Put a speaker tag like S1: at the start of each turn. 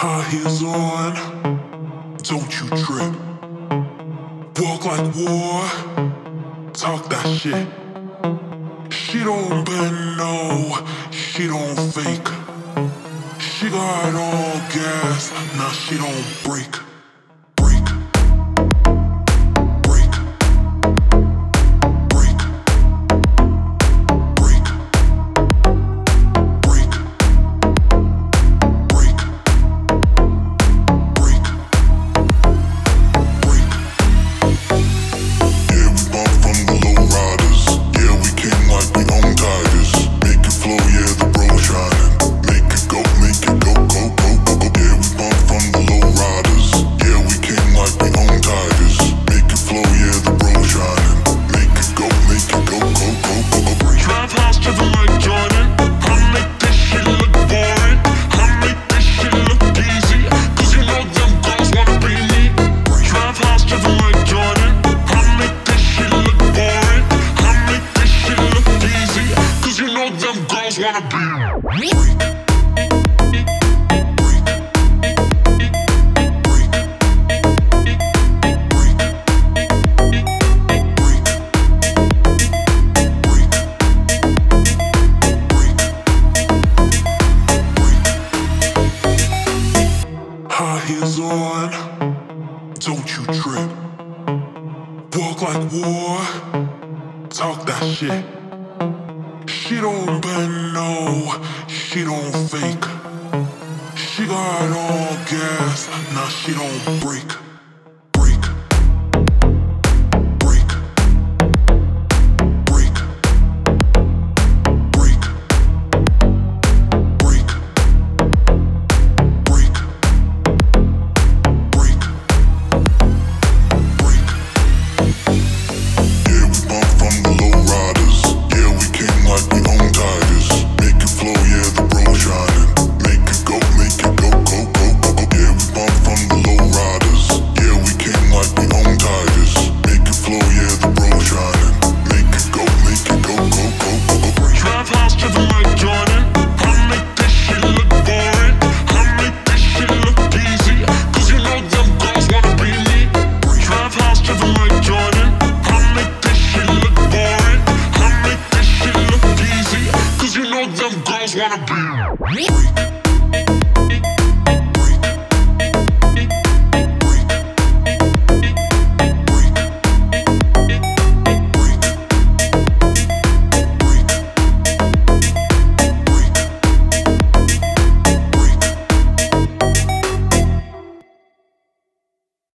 S1: High heels on, don't you trip. Walk like war, talk that shit. She don't bend, no, she don't fake. She got all gas, now she don't break. Break, break, break, break, break, break, break, break. Yeah, we bought from the low riders. Yeah, we came like we own tigers. Make it flow, yeah, the bro shining. Make it go, go, go, go, go, go. Yeah, we bought from the low riders. Yeah, we came like we own tigers. Make it flow, yeah, the bro shining. Make it go, go, go, go, go, go.
S2: Drive house to the Lake Jordan. I make this shit look boring. I make this shit look easy. Cause you know them girls wanna be me. Drive house to the Lake Jordan. I make this shit look boring. I make this shit look easy. Cause you know them girls wanna be me.
S1: High heels on, don't you trip. Walk like war, talk that shit. She don't bend, no, she don't fake. She got all gas, now she don't break.